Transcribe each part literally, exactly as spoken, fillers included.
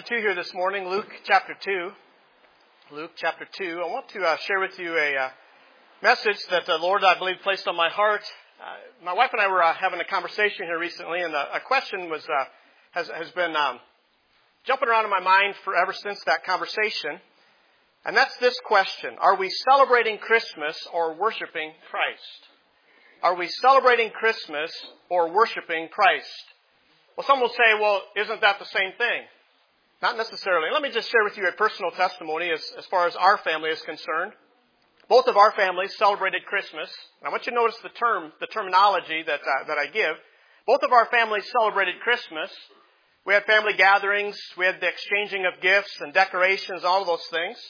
two here this morning, Luke chapter two. Luke chapter two. I want to uh, share with you a uh, message that the Lord, I believe, placed on my heart. Uh, my wife and I were uh, having a conversation here recently, and a, a question was uh, has has been um, jumping around in my mind forever since that conversation. And that's this question: are we celebrating Christmas or worshiping Christ? Are we celebrating Christmas or worshiping Christ? Well, some will say, well, isn't that the same thing? Not necessarily. Let me just share with you a personal testimony as, as far as our family is concerned. Both of our families celebrated Christmas. I want you to notice the term, the terminology that uh, that I give. Both of our families celebrated Christmas. We had family gatherings. We had the exchanging of gifts and decorations, all of those things.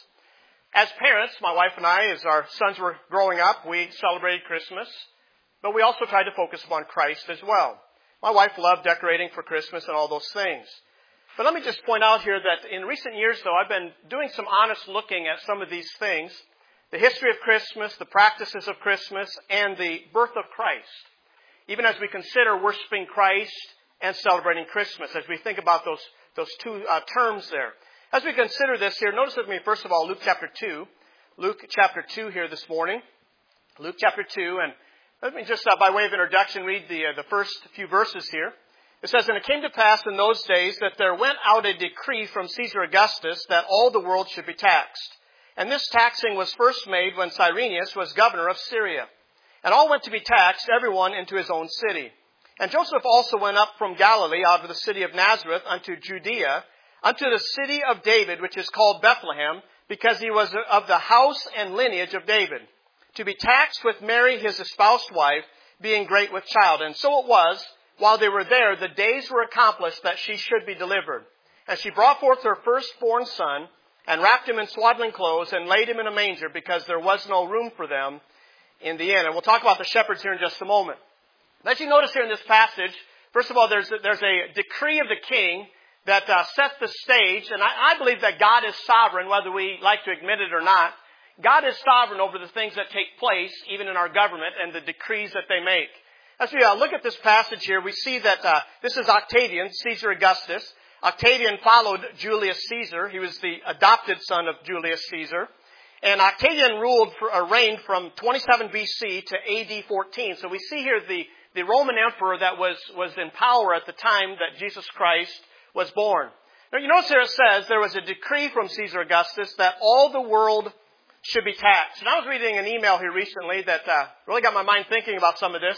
As parents, my wife and I, as our sons were growing up, we celebrated Christmas. But we also tried to focus upon Christ as well. My wife loved decorating for Christmas and all those things. But let me just point out here that in recent years, though, I've been doing some honest looking at some of these things. The history of Christmas, the practices of Christmas, and the birth of Christ. Even as we consider worshiping Christ and celebrating Christmas, as we think about those, those two uh, terms there. As we consider this here, notice with me, first of all, Luke chapter two. Luke chapter two here this morning. Luke chapter two, and let me just, uh, by way of introduction, read the uh, the first few verses here. It says, "And it came to pass in those days that there went out a decree from Caesar Augustus that all the world should be taxed. And this taxing was first made when Cyrenius was governor of Syria. And all went to be taxed, everyone into his own city. And Joseph also went up from Galilee out of the city of Nazareth unto Judea, unto the city of David, which is called Bethlehem, because he was of the house and lineage of David, to be taxed with Mary his espoused wife, being great with child. And so it was, while they were there, the days were accomplished that she should be delivered. And she brought forth her firstborn son, and wrapped him in swaddling clothes, and laid him in a manger, because there was no room for them in the inn." And we'll talk about the shepherds here in just a moment. As you notice here in this passage, first of all, there's, there's a decree of the king that uh, sets the stage. And I, I believe that God is sovereign, whether we like to admit it or not. God is sovereign over the things that take place, even in our government, and the decrees that they make. As we uh, look at this passage here, we see that uh, this is Octavian, Caesar Augustus. Octavian followed Julius Caesar. He was the adopted son of Julius Caesar. And Octavian ruled for, uh, reigned from twenty-seven B C to A D fourteen. So we see here the, the Roman emperor that was, was in power at the time that Jesus Christ was born. Now you notice here it says there was a decree from Caesar Augustus that all the world should be taxed. And I was reading an email here recently that uh, really got my mind thinking about some of this.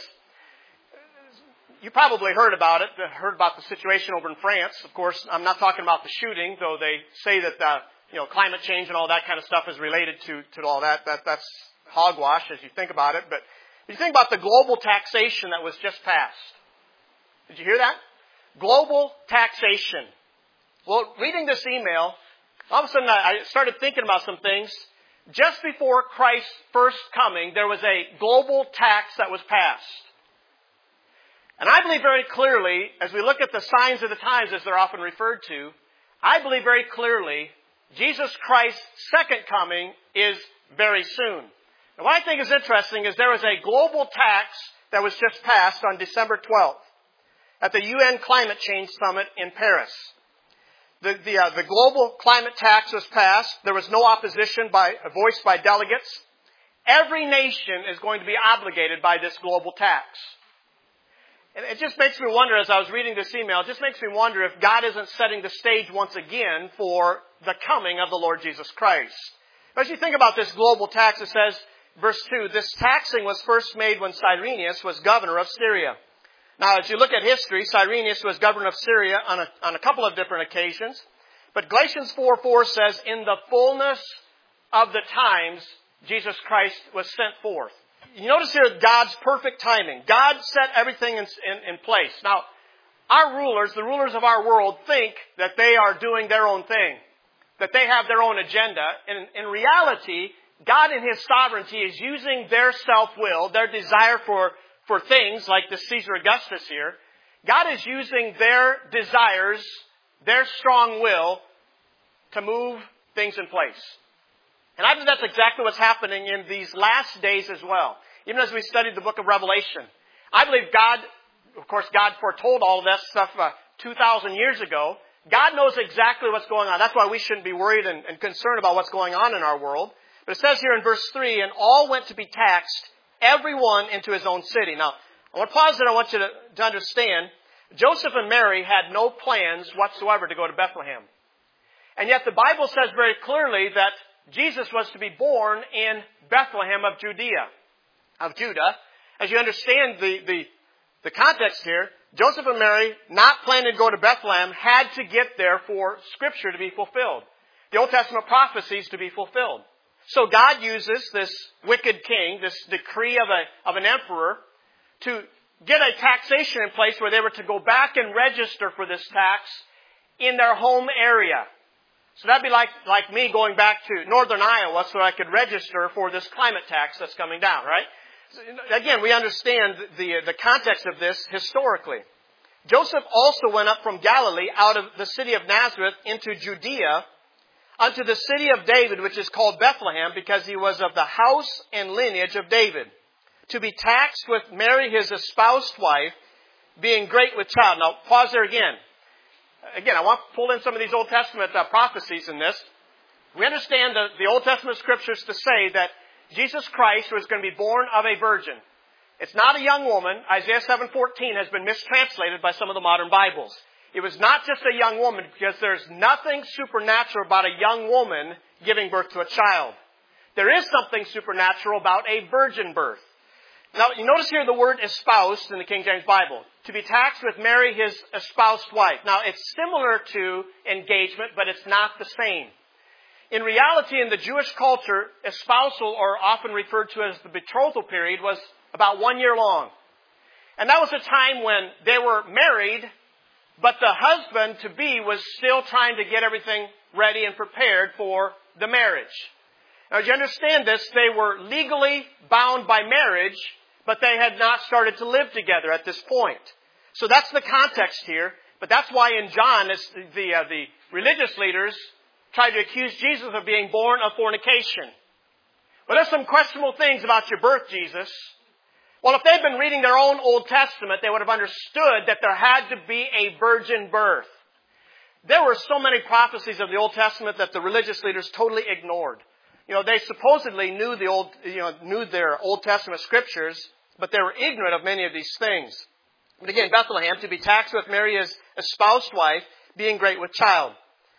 You probably heard about it, heard about the situation over in France. Of course, I'm not talking about the shooting, though they say that uh, you know climate change and all that kind of stuff is related to, to all that. That that's hogwash as you think about it. But if you think about the global taxation that was just passed, did you hear that? Global taxation. Well, reading this email, all of a sudden I started thinking about some things. Just before Christ's first coming, there was a global tax that was passed. And I believe very clearly, as we look at the signs of the times, as they're often referred to, I believe very clearly Jesus Christ's second coming is very soon. And what I think is interesting is there was a global tax that was just passed on December twelfth at the U N Climate Change Summit in Paris. The, the, uh, the global climate tax was passed. There was no opposition by, voiced by delegates. Every nation is going to be obligated by this global tax. And it just makes me wonder, as I was reading this email, it just makes me wonder if God isn't setting the stage once again for the coming of the Lord Jesus Christ. As you think about this global tax, it says, verse two, "This taxing was first made when Cyrenius was governor of Syria." Now, as you look at history, Cyrenius was governor of Syria on a, on a couple of different occasions. But Galatians four four says, "In the fullness of the times, Jesus Christ was sent forth." You notice here God's perfect timing. God set everything in, in, in place. Now, our rulers, the rulers of our world, think that they are doing their own thing, that they have their own agenda. And in reality, God in His sovereignty is using their self-will, their desire for for things like the Caesar Augustus here. God is using their desires, their strong will, to move things in place. And I think that's exactly what's happening in these last days as well. Even as we studied the book of Revelation. I believe God, of course, God foretold all of that stuff uh, two thousand years ago. God knows exactly what's going on. That's why we shouldn't be worried and, and concerned about what's going on in our world. But it says here in verse three, and all went to be taxed, everyone into his own city. Now, I want to pause there. I want you to, to understand, Joseph and Mary had no plans whatsoever to go to Bethlehem. And yet the Bible says very clearly that Jesus was to be born in Bethlehem of Judea, of Judah. As you understand the, the, the context here, Joseph and Mary, not planning to go to Bethlehem, had to get there for Scripture to be fulfilled. The Old Testament prophecies to be fulfilled. So God uses this wicked king, this decree of a of an emperor, to get a taxation in place where they were to go back and register for this tax in their home area. So that'd be like, like me going back to northern Iowa so I could register for this climate tax that's coming down, right? So, again, we understand the, the context of this historically. Joseph also went up from Galilee out of the city of Nazareth into Judea unto the city of David, which is called Bethlehem, because he was of the house and lineage of David, to be taxed with Mary, his espoused wife, being great with child. Now, pause there again. Again, I want to pull in some of these Old Testament uh, prophecies in this. We understand the, the Old Testament scriptures to say that Jesus Christ was going to be born of a virgin. It's not a young woman. Isaiah seven fourteen has been mistranslated by some of the modern Bibles. It was not just a young woman, because there's nothing supernatural about a young woman giving birth to a child. There is something supernatural about a virgin birth. Now, you notice here the word espoused in the King James Bible. To be taxed with Mary, his espoused wife. Now, it's similar to engagement, but it's not the same. In reality, in the Jewish culture, espousal, or often referred to as the betrothal period, was about one year long. And that was a time when they were married, but the husband-to-be was still trying to get everything ready and prepared for the marriage. Now, as you understand this, they were legally bound by marriage, but they had not started to live together at this point. So that's the context here. But that's why in John, the, uh, the religious leaders tried to accuse Jesus of being born of fornication. Well, there's some questionable things about your birth, Jesus. Well, if they'd been reading their own Old Testament, they would have understood that there had to be a virgin birth. There were so many prophecies of the Old Testament that the religious leaders totally ignored. You know, they supposedly knew the old, you know, knew their Old Testament scriptures, but they were ignorant of many of these things. But again, Bethlehem, to be taxed with Mary as espoused wife, being great with child.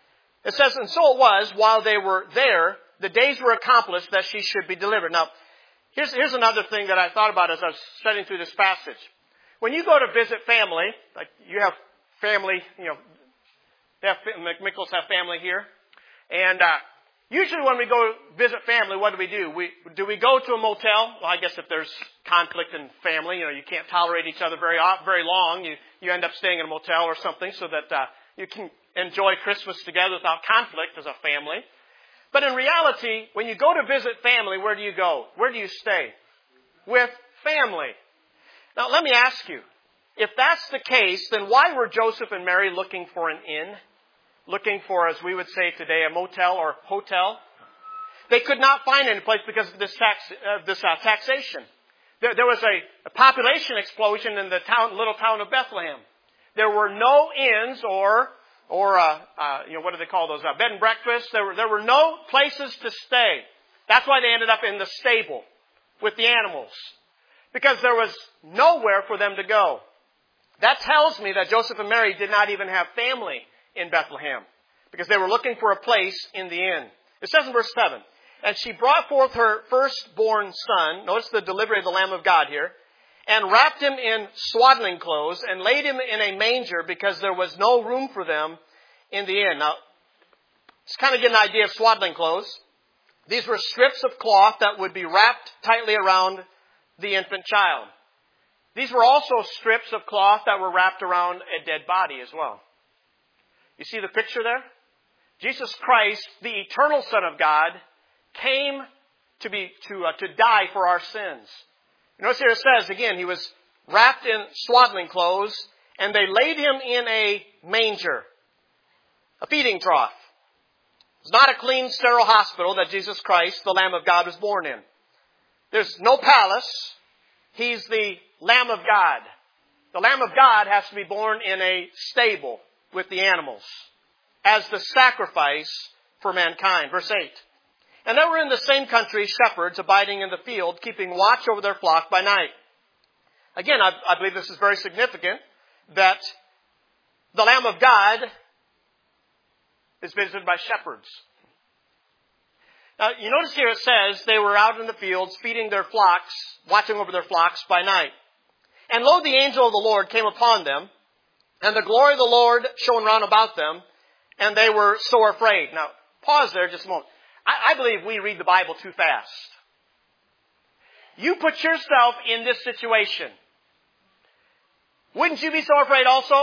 It says, and so it was, while they were there, the days were accomplished that she should be delivered. Now, here's, here's another thing that I thought about as I was studying through this passage. When you go to visit family, like you have family, you know, they have, McMickles have family here, and uh, usually when we go visit family, what do we do? We, do we go to a motel? Well, I guess if there's conflict in family, you know, you can't tolerate each other very very long. You, you end up staying in a motel or something so that uh, you can enjoy Christmas together without conflict as a family. But in reality, when you go to visit family, where do you go? Where do you stay? With family. Now, let me ask you, if that's the case, then why were Joseph and Mary looking for an inn? Looking for, as we would say today, a motel or hotel? They could not find any place because of this tax, uh, this uh, taxation. There, there was a, a population explosion in the town, little town of Bethlehem. There were no inns or, or uh, uh, you know, what do they call those? Uh, bed and breakfast. There were, there were no places to stay. That's why they ended up in the stable with the animals, because there was nowhere for them to go. That tells me that Joseph and Mary did not even have family in Bethlehem, because they were looking for a place in the inn. It says in verse seven, and she brought forth her firstborn son, notice the delivery of the Lamb of God here, and wrapped him in swaddling clothes and laid him in a manger because there was no room for them in the inn. Now, let's kind of get an idea of swaddling clothes. These were strips of cloth that would be wrapped tightly around the infant child. These were also strips of cloth that were wrapped around a dead body as well. You see the picture there? Jesus Christ, the eternal Son of God, came to be to uh, to die for our sins. You notice here it says, again, he was wrapped in swaddling clothes, and they laid him in a manger, a feeding trough. It's not a clean, sterile hospital that Jesus Christ, the Lamb of God, was born in. There's no palace. He's the Lamb of God. The Lamb of God has to be born in a stable with the animals. as the sacrifice for mankind. Verse eight. And there were in the same country shepherds abiding in the field, keeping watch over their flock by night. Again, I, I believe this is very significant, that the Lamb of God is visited by shepherds. Now, you notice here it says they were out in the fields feeding their flocks, watching over their flocks by night. And lo, the angel of the Lord came upon them, and the glory of the Lord shone round about them, and they were sore afraid. Now, pause there just a moment. I, I believe we read the Bible too fast. You put yourself in this situation. Wouldn't you be so afraid also?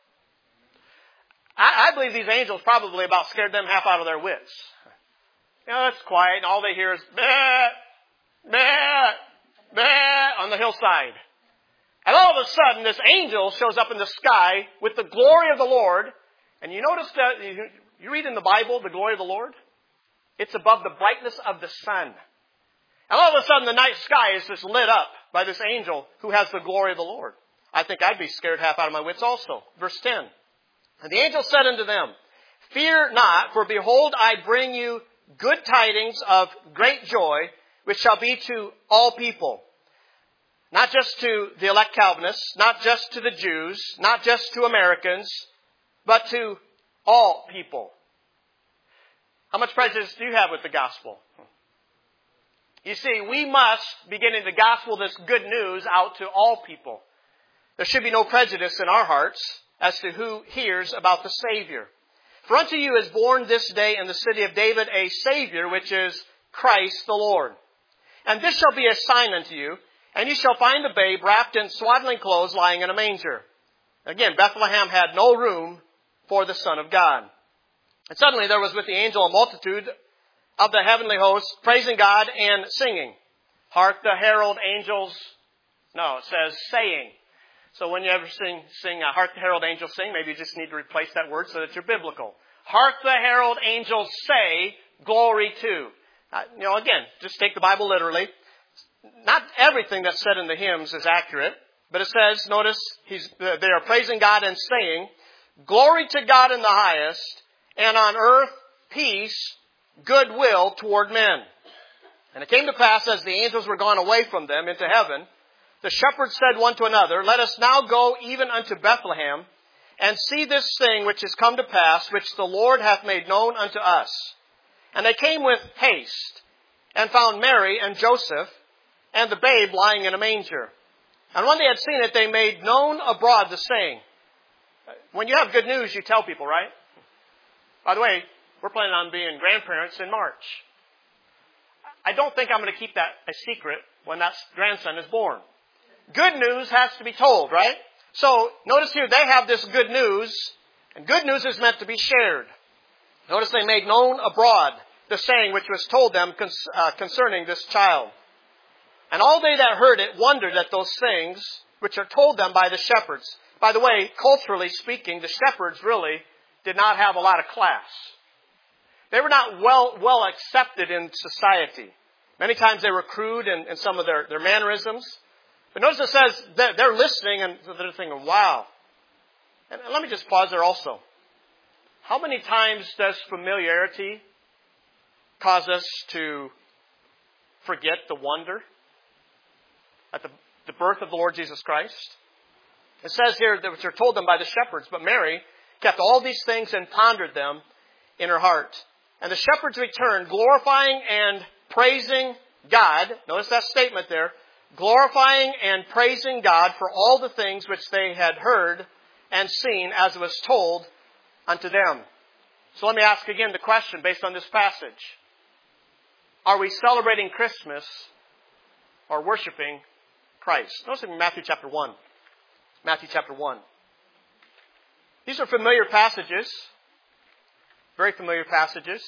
I, I believe these angels probably about scared them half out of their wits. You know, it's quiet, and all they hear is, bah, bah, bah, on the hillside. And all of a sudden, this angel shows up in the sky with the glory of the Lord. And you notice that, you, you read in the Bible, the glory of the Lord? It's above the brightness of the sun. And all of a sudden, the night sky is just lit up by this angel who has the glory of the Lord. I think I'd be scared half out of my wits also. Verse ten. And the angel said unto them, Fear not, for behold, I bring you good tidings of great joy, which shall be to all people. Not just to the elect Calvinists, not just to the Jews, not just to Americans, but to all people. How much prejudice do you have with the gospel? You see, we must be getting the gospel, this good news, out to all people. There should be no prejudice in our hearts as to who hears about the Savior. For unto you is born this day in the city of David a Savior, which is Christ the Lord. And this shall be a sign unto you, and you shall find the babe wrapped in swaddling clothes lying in a manger. Again, Bethlehem had no room for the Son of God. And suddenly there was with the angel a multitude of the heavenly host, praising God and singing. Hark the herald angels. No, it says saying. So when you ever sing, sing uh, Hark the herald angels sing, maybe you just need to replace that word so that you're biblical. Hark the herald angels say, glory to. Uh, you know, again, just take the Bible literally. Not everything that's said in the hymns is accurate, but it says, notice, he's, they are praising God and saying, glory to God in the highest, and on earth peace, goodwill toward men. And it came to pass, as the angels were gone away from them into heaven, the shepherds said one to another, Let us now go even unto Bethlehem, and see this thing which is come to pass, which the Lord hath made known unto us. And they came with haste, and found Mary and Joseph, and the babe lying in a manger. And when they had seen it, they made known abroad the saying. When you have good news, you tell people, right? By the way, we're planning on being grandparents in March. I don't think I'm going to keep that a secret when that grandson is born. Good news has to be told, right? So, notice here, they have this good news, and good news is meant to be shared. Notice they made known abroad the saying which was told them concerning this child. And all they that heard it wondered at those things which are told them by the shepherds. By the way, culturally speaking, the shepherds really did not have a lot of class. They were not well well accepted in society. Many times they were crude in, in some of their, their mannerisms. But notice it says they're, they're listening and they're thinking, wow. And let me just pause there also. How many times does familiarity cause us to forget the wonder at the, the birth of the Lord Jesus Christ? It says here that which are told them by the shepherds, but Mary kept all these things and pondered them in her heart. And the shepherds returned, glorifying and praising God. Notice that statement there. Glorifying and praising God for all the things which they had heard and seen as it was told unto them. So let me ask again the question based on this passage. Are we celebrating Christmas or worshiping Christ? Notice in Matthew chapter one. Matthew chapter one. These are familiar passages. Very familiar passages.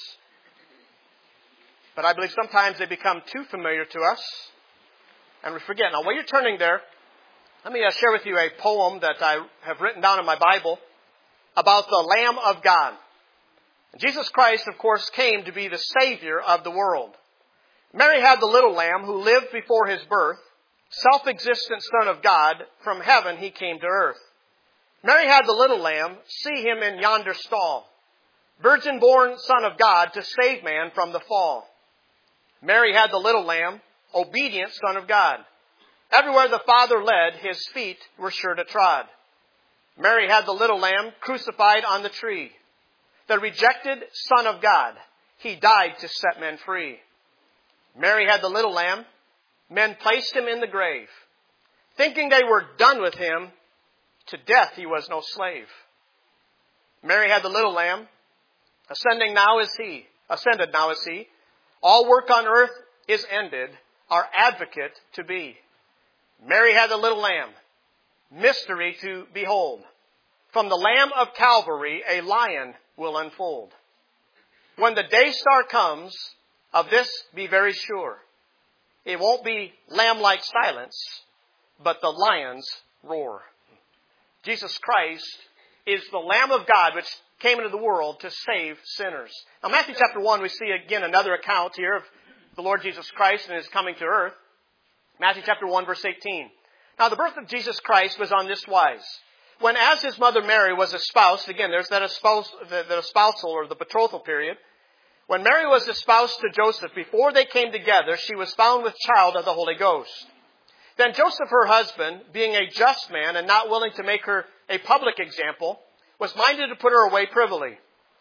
But I believe sometimes they become too familiar to us. And we forget. Now, while you're turning there, let me uh, share with you a poem that I have written down in my Bible about the Lamb of God. And Jesus Christ, of course, came to be the Savior of the world. Mary had the little lamb who lived before his birth, self-existent Son of God. From heaven he came to earth. Mary had the little lamb, see him in yonder stall. virgin-born Son of God to save man from the fall. Mary had the little lamb, obedient Son of God. Everywhere the Father led, his feet were sure to trod. Mary had the little lamb crucified on the tree. The rejected Son of God, he died to set men free. Mary had the little lamb. Men placed him in the grave. Thinking they were done with him, to death he was no slave. Mary had the little lamb. Ascending now is he. Ascended now is he. All work on earth is ended. Our advocate to be. Mary had the little lamb. Mystery to behold. From the Lamb of Calvary, a lion will unfold. When the day star comes, of this be very sure. It won't be lamb-like silence, but the lion's roar. Jesus Christ is the Lamb of God which came into the world to save sinners. Now, Matthew chapter one, we see again another account here of the Lord Jesus Christ and his coming to earth. Matthew chapter one, verse eighteen. Now, the birth of Jesus Christ was on this wise. When as his mother Mary was espoused, again, there's that espousal, the, the espousal or the betrothal period. When Mary was espoused to Joseph, before they came together, she was found with child of the Holy Ghost. Then Joseph, her husband, being a just man and not willing to make her a public example, was minded to put her away privily.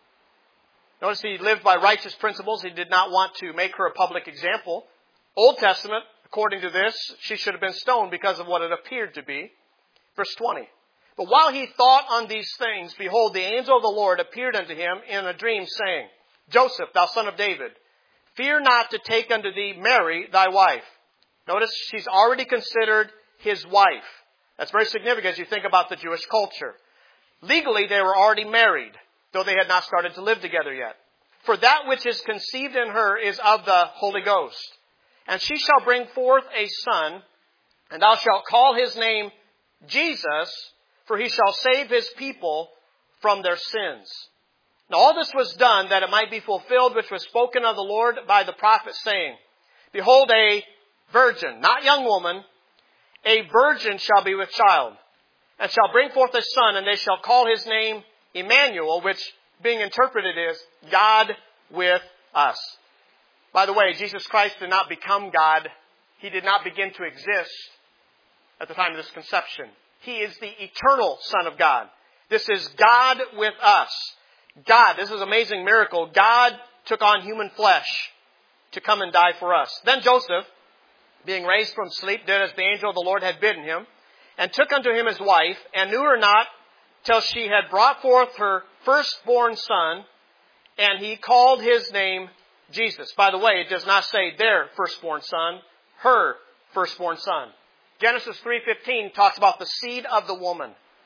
Notice he lived by righteous principles. He did not want to make her a public example. Old Testament, according to this, she should have been stoned because of what it appeared to be. Verse twenty. But while he thought on these things, behold, the angel of the Lord appeared unto him in a dream, saying, Joseph, thou son of David, fear not to take unto thee Mary, thy wife. Notice she's already considered his wife. That's very significant as you think about the Jewish culture. Legally, they were already married, though they had not started to live together yet. For that which is conceived in her is of the Holy Ghost. And she shall bring forth a son, and thou shalt call his name Jesus, for he shall save his people from their sins. Now all this was done that it might be fulfilled which was spoken of the Lord by the prophet, saying, Behold, a virgin, not young woman, a virgin shall be with child, and shall bring forth a son, and they shall call his name Emmanuel, which being interpreted is God with us. By the way, Jesus Christ did not become God. He did not begin to exist at the time of this conception. He is the eternal Son of God. This is God with us. God, this is an amazing miracle. God took on human flesh to come and die for us. Then Joseph, being raised from sleep, did as the angel of the Lord had bidden him, and took unto him his wife, and knew her not till she had brought forth her firstborn son, and he called his name Jesus. By the way, it does not say their firstborn son, her firstborn son. Genesis three fifteen talks about the seed of the woman.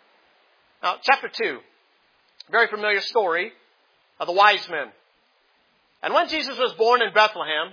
Now, chapter two, very familiar story of the wise men. And when Jesus was born in Bethlehem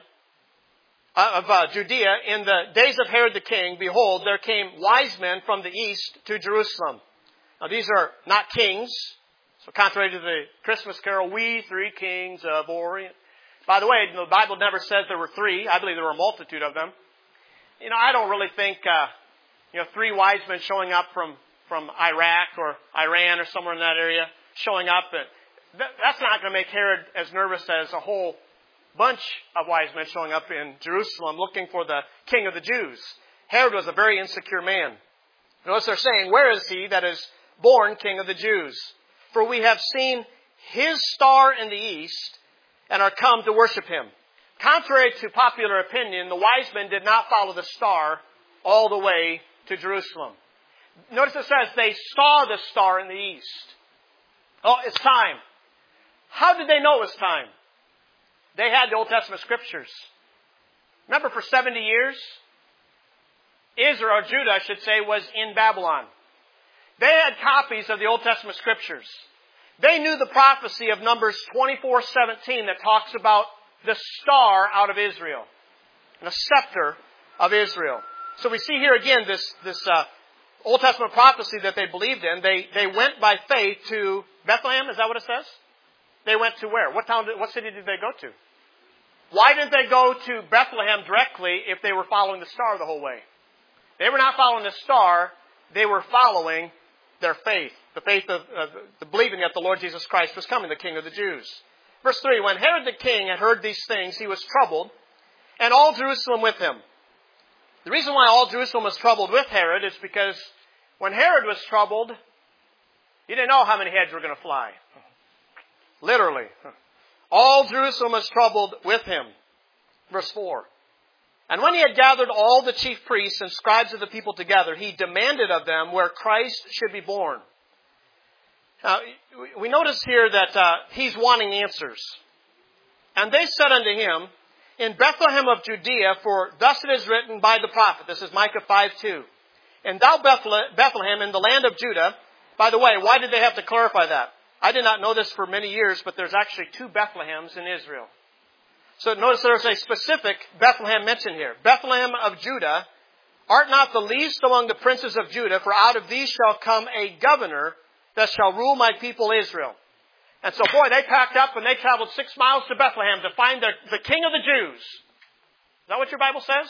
of uh, Judea, in the days of Herod the king, behold, there came wise men from the east to Jerusalem. Now, these are not kings. So contrary to the Christmas carol, we three kings of Orient. By the way, the Bible never says there were three. I believe there were a multitude of them. You know, I don't really think, uh, you know, three wise men showing up from, from Iraq or Iran or somewhere in that area, showing up. But that, that's not going to make Herod as nervous as a whole bunch of wise men showing up in Jerusalem looking for the king of the Jews. Herod was a very insecure man. Notice they're saying, where is he that is born king of the Jews? For we have seen his star in the east and are come to worship him. Contrary to popular opinion, the wise men did not follow the star all the way to Jerusalem. Notice it says they saw the star in the east. Oh, it's time. How did they know it was time? They had the Old Testament scriptures. Remember, for seventy years, Israel, or Judah, I should say, was in Babylon. They had copies of the Old Testament scriptures. They knew the prophecy of Numbers twenty-four seventeen that talks about the star out of Israel, and a scepter of Israel. So we see here again this this uh, Old Testament prophecy that they believed in. They they went by faith to Bethlehem. Is that what it says? They went to where? What town? Did, what city did they go to? Why didn't they go to Bethlehem directly if they were following the star the whole way? They were not following the star. They were following their faith, the faith of uh, the believing that the Lord Jesus Christ was coming, the King of the Jews. Verse three, when Herod the king had heard these things, he was troubled, and all Jerusalem with him. The reason why all Jerusalem was troubled with Herod is because when Herod was troubled, he didn't know how many heads were going to fly. Literally. All Jerusalem was troubled with him. Verse four. And when he had gathered all the chief priests and scribes of the people together, he demanded of them where Christ should be born. Now, we notice here that uh, he's wanting answers. And they said unto him, in Bethlehem of Judea, for thus it is written by the prophet. This is Micah five two. And thou Bethlehem in the land of Judah. By the way, why did they have to clarify that? I did not know this for many years, but there's actually two Bethlehems in Israel. So notice there's a specific Bethlehem mentioned here. Bethlehem of Judah, art not the least among the princes of Judah, for out of these shall come a governor that shall rule my people Israel. And so, boy, they packed up and they traveled six miles to Bethlehem to find the, the king of the Jews. Is that what your Bible says?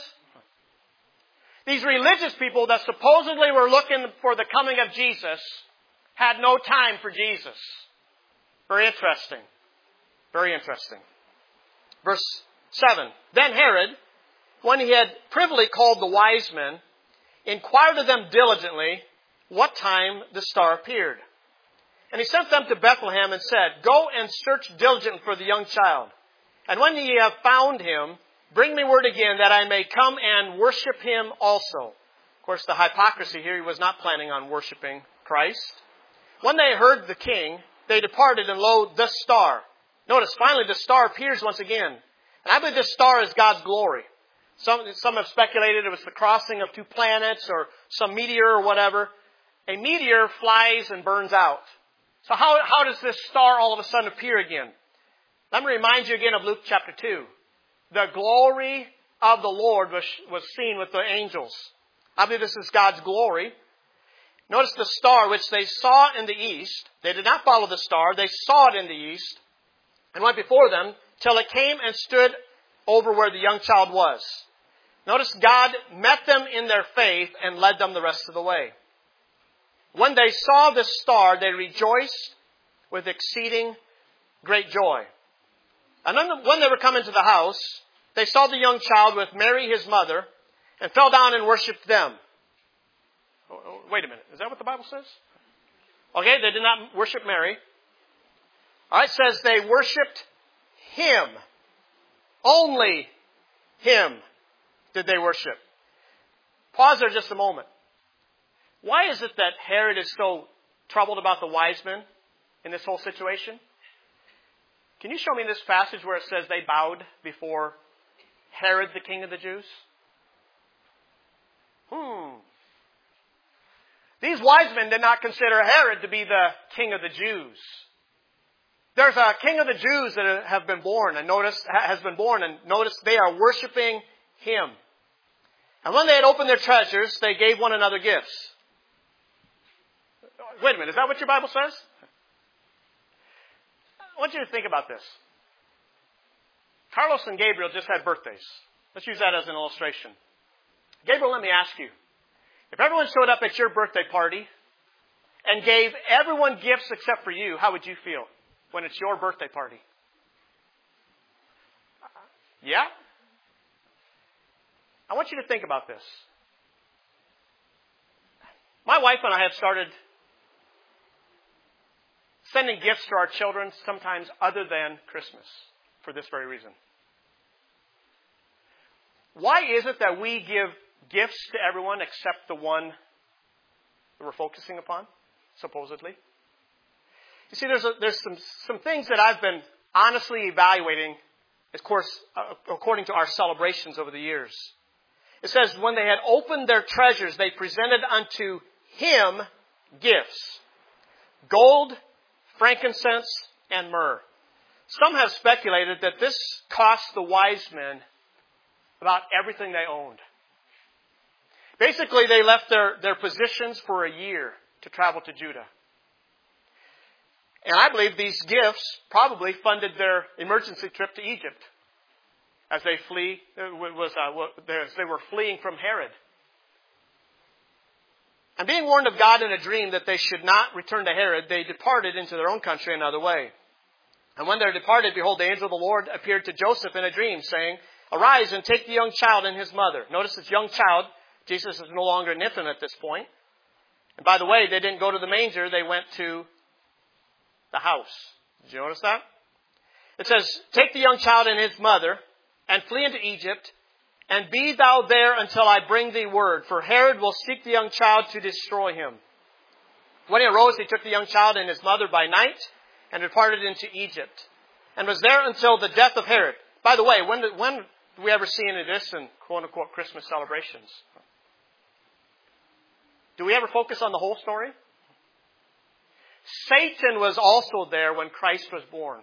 These religious people that supposedly were looking for the coming of Jesus had no time for Jesus. Very interesting. Very interesting. Verse seven. Then Herod, when he had privily called the wise men, inquired of them diligently what time the star appeared. And he sent them to Bethlehem and said, go and search diligently for the young child. And when ye have found him, bring me word again that I may come and worship him also. Of course, the hypocrisy here, he was not planning on worshiping Christ. When they heard the king, they departed, and lo, the star. Notice, finally, the star appears once again. And I believe this star is God's glory. Some, some have speculated it was the crossing of two planets or some meteor or whatever. A meteor flies and burns out. So how, how does this star all of a sudden appear again? Let me remind you again of Luke chapter two. The glory of the Lord was, was seen with the angels. I believe this is God's glory. Notice the star which they saw in the east. They did not follow the star. They saw it in the east and went before them till it came and stood over where the young child was. Notice God met them in their faith and led them the rest of the way. When they saw the star, they rejoiced with exceeding great joy. And then when they were coming to the house, they saw the young child with Mary his mother and fell down and worshipped them. Oh, oh, wait a minute. Is that what the Bible says? Okay, they did not worship Mary. All right, it says they worshipped him. Only him did they worship. Pause there just a moment. Why is it that Herod is so troubled about the wise men in this whole situation? Can you show me this passage where it says they bowed before Herod, the king of the Jews? Hmm. These wise men did not consider Herod to be the king of the Jews. There's a king of the Jews that have been born, and notice has been born, and notice they are worshiping him. And when they had opened their treasures, they gave one another gifts. Wait a minute, is that what your Bible says? I want you to think about this. Carlos and Gabriel just had birthdays. Let's use that as an illustration. Gabriel, let me ask you. If everyone showed up at your birthday party and gave everyone gifts except for you, how would you feel when it's your birthday party? Yeah? I want you to think about this. My wife and I have started sending gifts to our children sometimes other than Christmas for this very reason. Why is it that we give gifts to everyone except the one that we're focusing upon, supposedly? You see, there's a, there's some, some things that I've been honestly evaluating, of course, uh, according to our celebrations over the years. It says, when they had opened their treasures, they presented unto him gifts. Gold, frankincense, and myrrh. Some have speculated that this cost the wise men about everything they owned. Basically, they left their, their positions for a year to travel to Judah. And I believe these gifts probably funded their emergency trip to Egypt as they flee, was, uh, as they were fleeing from Herod. And being warned of God in a dream that they should not return to Herod, they departed into their own country another way. And when they departed, behold, the angel of the Lord appeared to Joseph in a dream, saying, Arise and take the young child and his mother. Notice this young child. Jesus is no longer an infant at this point. And by the way, they didn't go to the manger. They went to the house. Did you notice that? It says, Take the young child and his mother and flee into Egypt, and be thou there until I bring thee word. For Herod will seek the young child to destroy him. When he arose, he took the young child and his mother by night and departed into Egypt, and was there until the death of Herod. By the way, when did, when do we ever see any of this in quote-unquote Christmas celebrations? Do we ever focus on the whole story? Satan was also there when Christ was born.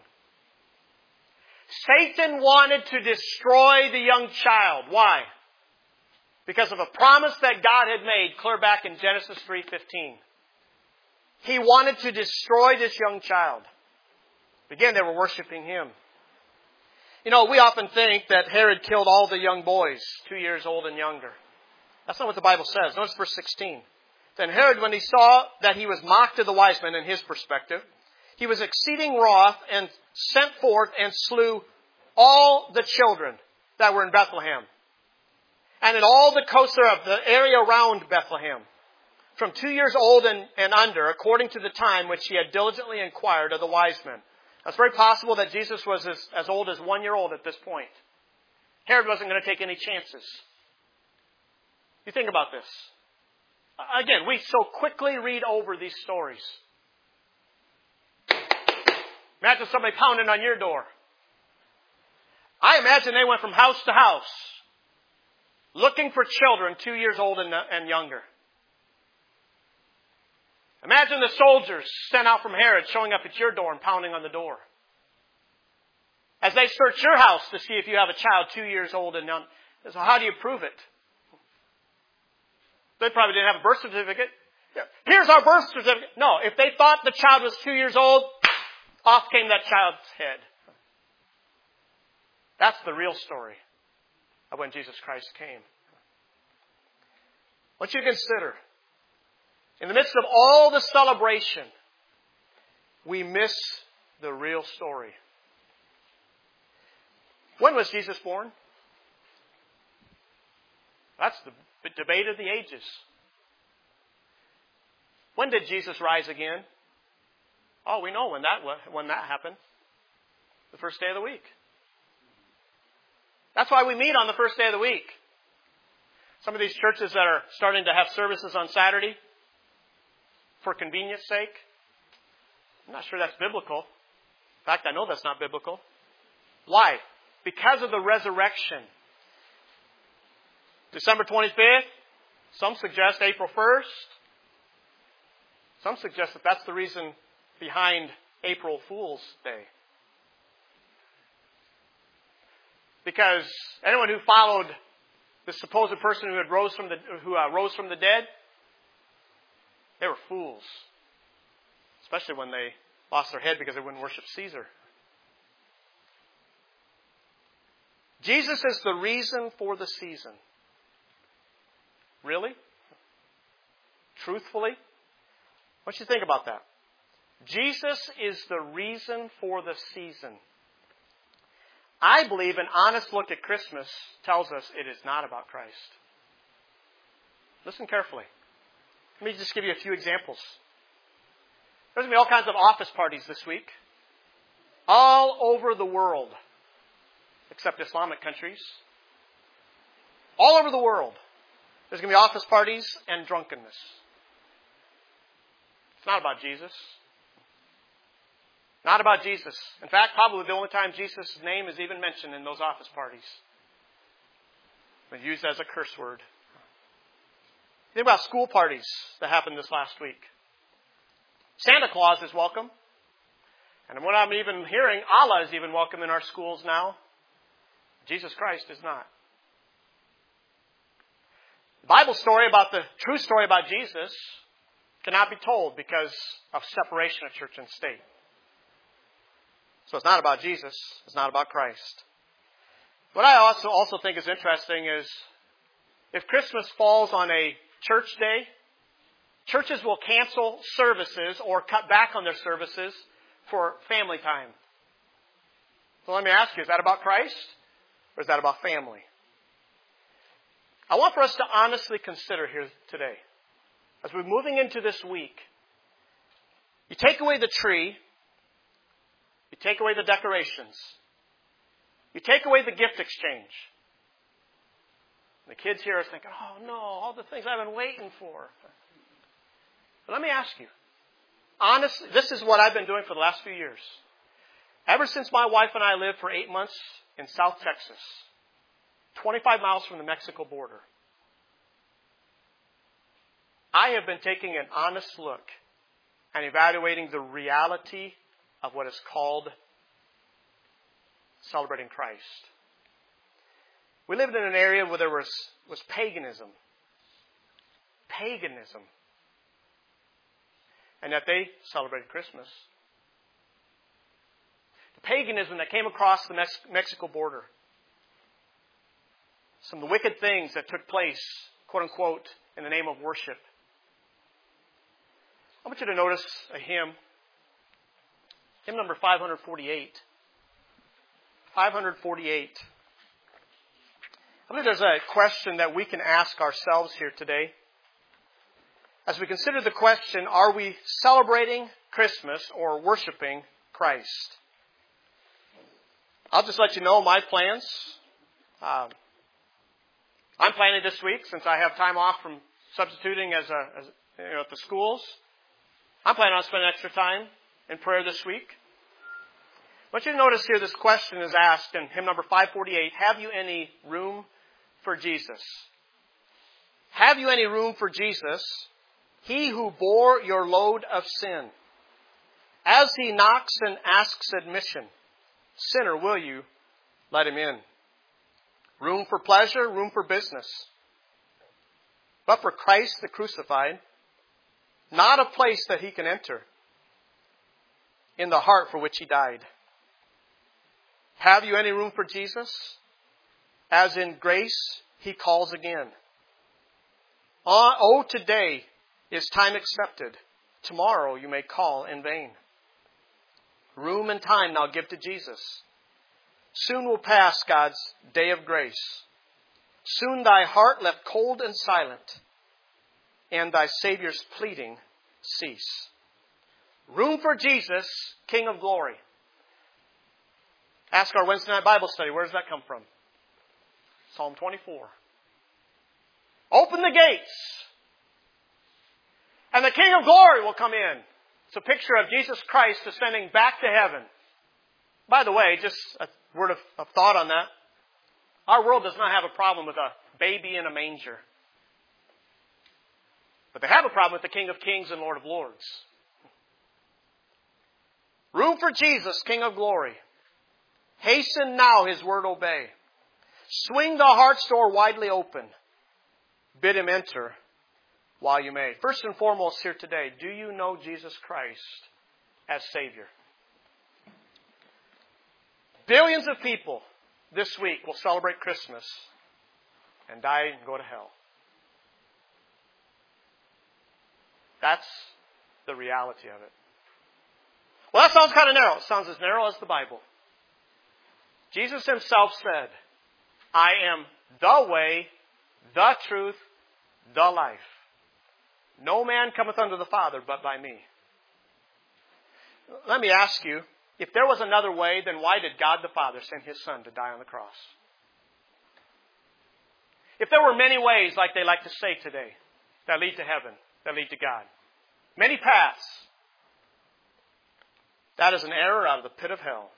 Satan wanted to destroy the young child. Why? Because of a promise that God had made clear back in Genesis three fifteen. He wanted to destroy this young child. Again, they were worshiping him. You know, we often think that Herod killed all the young boys, two years old and younger. That's not what the Bible says. Notice verse sixteen. Then Herod, when he saw that he was mocked of the wise men in his perspective, he was exceeding wroth and sent forth and slew all the children that were in Bethlehem and in all the coasts thereof, the area around Bethlehem, from two years old and, and under, according to the time which he had diligently inquired of the wise men. It's very possible that Jesus was as, as old as one year old at this point. Herod wasn't going to take any chances. You think about this. Again, we so quickly read over these stories. Imagine somebody pounding on your door. I imagine they went from house to house looking for children two years old and, and younger. Imagine the soldiers sent out from Herod showing up at your door and pounding on the door. As they search your house to see if you have a child two years old and young. So how do you prove it? They probably didn't have a birth certificate. Here's our birth certificate. No, if they thought the child was two years old, off came that child's head. That's the real story of when Jesus Christ came. I want you to consider, in the midst of all the celebration, we miss the real story. When was Jesus born? That's the debate of the ages. When did Jesus rise again? Oh, we know when that when that happened. The first day of the week. That's why we meet on the first day of the week. Some of these churches that are starting to have services on Saturday, for convenience sake, I'm not sure that's biblical. In fact, I know that's not biblical. Why? Because of the resurrection. December twenty-fifth. Some suggest April first. Some suggest that that's the reason behind April Fool's Day. Because anyone who followed the supposed person who had rose from the who uh, rose from the dead, they were fools. Especially when they lost their head because they wouldn't worship Caesar. Jesus is the reason for the season. Really? Truthfully? What do you think about that? Jesus is the reason for the season. I believe an honest look at Christmas tells us it is not about Christ. Listen carefully. Let me just give you a few examples. There's going to be all kinds of office parties this week. All over the world. Except Islamic countries. All over the world. There's going to be office parties and drunkenness. It's not about Jesus. Not about Jesus. In fact, probably the only time Jesus' name is even mentioned in those office parties. It's used as a curse word. Think about school parties that happened this last week. Santa Claus is welcome. And what I'm even hearing, Allah is even welcome in our schools now. Jesus Christ is not. The Bible story about the true story about Jesus cannot be told because of separation of church and state. So it's not about Jesus. It's not about Christ. What I also, also think is interesting is if Christmas falls on a church day, churches will cancel services or cut back on their services for family time. So let me ask you, is that about Christ or is that about family? I want for us to honestly consider here today, as we're moving into this week, you take away the tree, you take away the decorations, you take away the gift exchange. The kids here are thinking, oh no, all the things I've been waiting for. But let me ask you, honestly, this is what I've been doing for the last few years. Ever since my wife and I lived for eight months in South Texas, twenty-five miles from the Mexico border, I have been taking an honest look and evaluating the reality of what is called celebrating Christ. We lived in an area where there was, was paganism. Paganism. And yet they celebrated Christmas. The paganism that came across the Mex- Mexico border. Some of the wicked things that took place, quote unquote, in the name of worship. I want you to notice a hymn. Hymn number five forty-eight. five forty-eight. I believe there's a question that we can ask ourselves here today. As we consider the question, are we celebrating Christmas or worshiping Christ? I'll just let you know my plans. Uh, I'm planning this week, since I have time off from substituting as, a, as you know, at the schools. I'm planning on spending extra time in prayer this week. I want you to notice here this question is asked in hymn number five forty-eight. Have you any room for Jesus? Have you any room for Jesus, He who bore your load of sin? As He knocks and asks admission, sinner, will you let Him in? Room for pleasure, room for business. But for Christ the crucified, not a place that He can enter in the heart for which He died. Have you any room for Jesus? As in grace He calls again. Oh, today is time accepted. Tomorrow you may call in vain. Room and time now give to Jesus. Soon will pass God's day of grace. Soon thy heart left cold and silent, and thy Savior's pleading cease. Room for Jesus, King of glory. Ask our Wednesday night Bible study, where does that come from? Psalm twenty-four. Open the gates, and the King of glory will come in. It's a picture of Jesus Christ ascending back to heaven. By the way, just a word of, of thought on that. Our world does not have a problem with a baby in a manger. But they have a problem with the King of Kings and Lord of Lords. Room for Jesus, King of glory. Hasten now, His word obey. Swing the heart's door widely open. Bid Him enter while you may. First and foremost here today, do you know Jesus Christ as Savior? Billions of people this week will celebrate Christmas and die and go to hell. That's the reality of it. Well, that sounds kind of narrow. It sounds as narrow as the Bible. Jesus Himself said, I am the way, the truth, the life. No man cometh unto the Father but by me. Let me ask you, if there was another way, then why did God the Father send His Son to die on the cross? If there were many ways, like they like to say today, that lead to heaven, that lead to God, many paths, that is an error out of the pit of hell.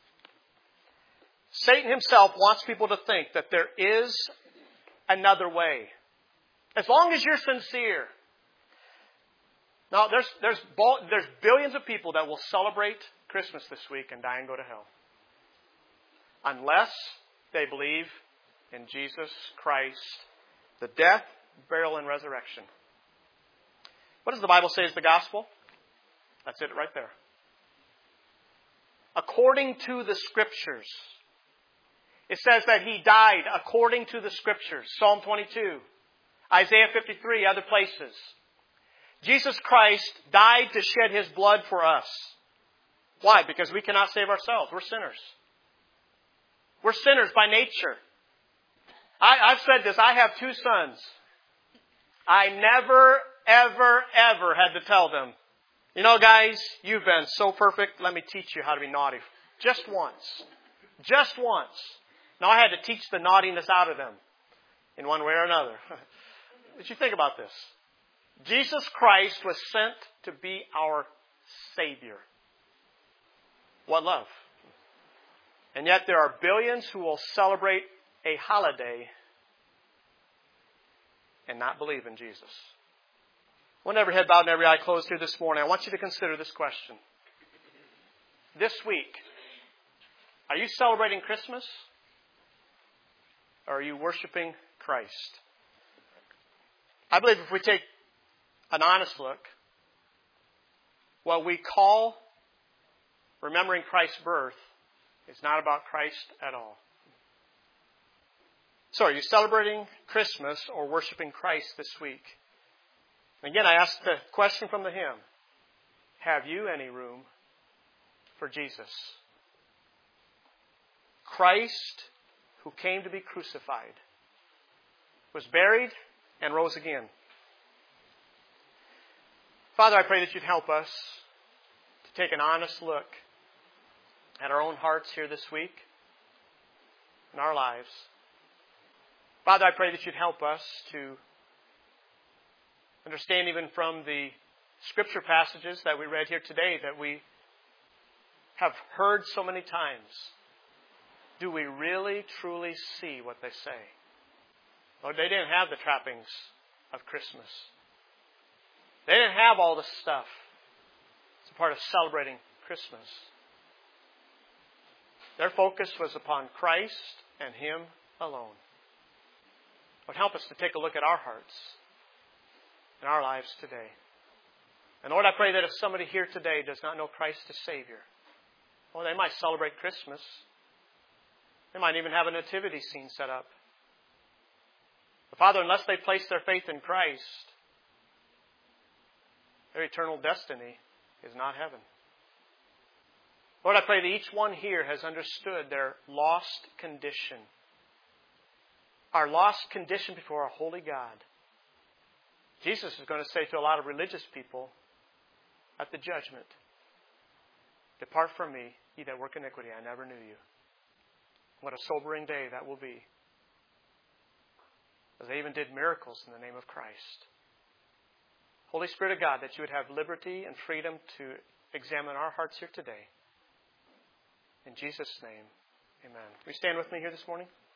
Satan himself wants people to think that there is another way. As long as you're sincere. Now, there's, there's, there's billions of people that will celebrate Christmas this week and die and go to hell. Unless they believe in Jesus Christ, the death, burial, and resurrection. What does the Bible say is the gospel? That's it right there. According to the Scriptures. It says that He died according to the Scriptures. Psalm twenty-two. Isaiah fifty-three, other places. Jesus Christ died to shed His blood for us. Why? Because we cannot save ourselves. We're sinners. We're sinners by nature. I, I've said this. I have two sons. I never, ever, ever had to tell them, you know, guys, you've been so perfect. Let me teach you how to be naughty. Just once. Just once. Now, I had to teach the naughtiness out of them in one way or another. But you think about this. Jesus Christ was sent to be our Savior. What love. And yet there are billions who will celebrate a holiday and not believe in Jesus. With every head bowed and every eye closed here this morning, I want you to consider this question. This week, are you celebrating Christmas? Or are you worshiping Christ? I believe if we take an honest look, what we call remembering Christ's birth is not about Christ at all. So are you celebrating Christmas or worshiping Christ this week? Again, I ask the question from the hymn. Have you any room for Jesus? Christ, who came to be crucified, was buried and rose again. Father, I pray that you'd help us to take an honest look at our own hearts here this week in our lives. Father, I pray that you'd help us to understand even from the scripture passages that we read here today that we have heard so many times. Do we really, truly see what they say? Lord, they didn't have the trappings of Christmas. They didn't have all the stuff. It's a part of celebrating Christmas. Their focus was upon Christ and Him alone. Lord, help us to take a look at our hearts and our lives today. And Lord, I pray that if somebody here today does not know Christ as Savior, well, they might celebrate Christmas. They might even have a nativity scene set up. But Father, unless they place their faith in Christ, their eternal destiny is not heaven. Lord, I pray that each one here has understood their lost condition. Our lost condition before a holy God. Jesus is going to say to a lot of religious people at the judgment, depart from me, ye that work iniquity, I never knew you. What a sobering day that will be. As they even did miracles in the name of Christ. Holy Spirit of God, that you would have liberty and freedom to examine our hearts here today. In Jesus' name, amen. Will you stand with me here this morning?